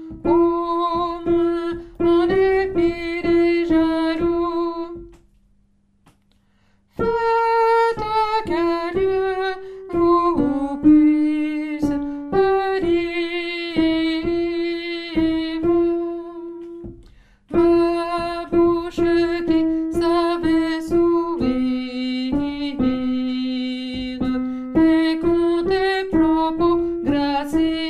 au moins en dépit des jaloux. Faites que Dieu vous puisse dire ma bouche qui savait sourire et compter propos gracieux.